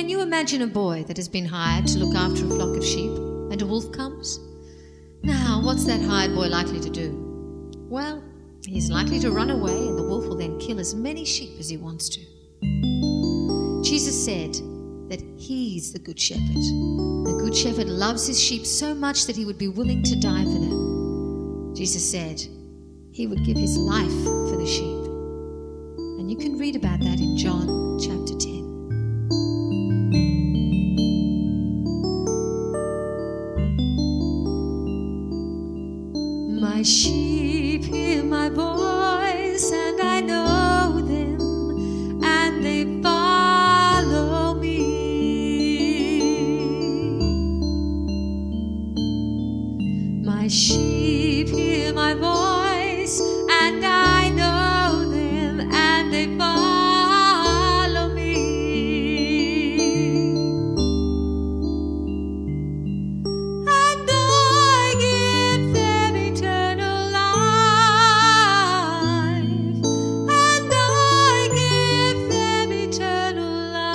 Can you imagine a boy that has been hired to look after a flock of sheep and a wolf comes? Now, what's that hired boy likely to do? Well, he's likely to run away and the wolf will then kill as many sheep as he wants to. Jesus said that he's the good shepherd. The good shepherd loves his sheep so much that he would be willing to die for them. Jesus said he would give his life for the sheep. And you can read about that in John chapter 10. My sheep hear my voice, and I know them, and they follow me. My sheep hear my voice, and I know them, and they follow me. And I give them eternal life, and I give them eternal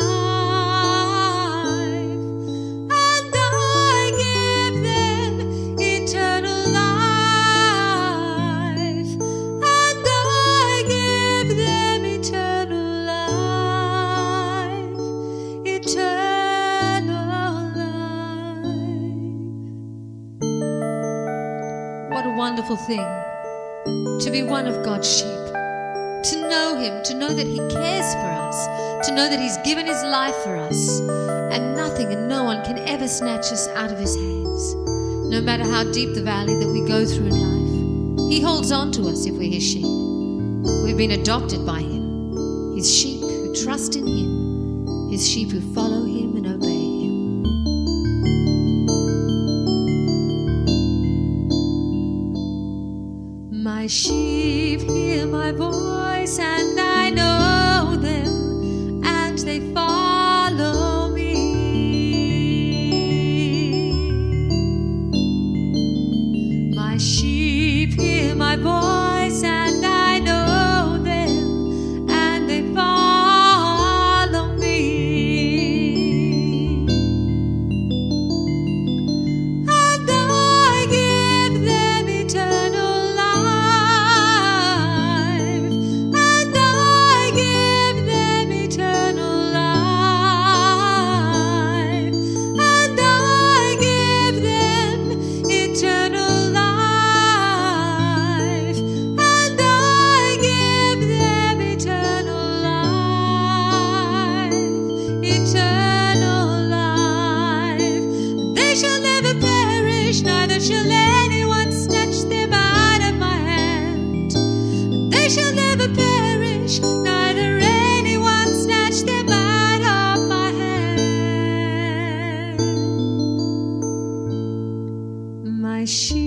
life, and I give them eternal life, and I give them eternal life, eternal life. What a wonderful thing to be one of God's sheep, to know him, to know that he cares for us, to know that he's given his life for us, and nothing and no one can ever snatch us out of his hands. No matter how deep the valley that we go through in life, he holds on to us if we're his sheep. We've been adopted by him, his sheep who trust in him, his sheep who follow him and obey him. My sheep hear my voice, and I know them, and they follow me. My sheep hear my voice, and I know them, and they follow me. And I give them eternal life, and I give them eternal life, and I give them eternal life, and I give them eternal life, eternal life. They shall never perish, neither shall anyone snatch them out of my hand. They shall never perish, neither anyone snatch them out of my hand. My sheep